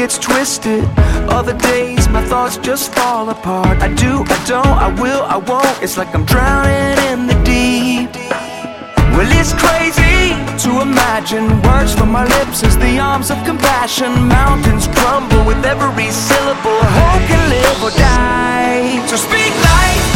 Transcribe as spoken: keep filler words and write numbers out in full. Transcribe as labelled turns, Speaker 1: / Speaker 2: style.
Speaker 1: gets twisted. Other days my thoughts just fall apart. I do, I don't, I will, I won't. It's like I'm drowning in the deep. Well, it's crazy to imagine words from my lips as the arms of compassion. Mountains crumble with every syllable. Hope can live or die. So speak life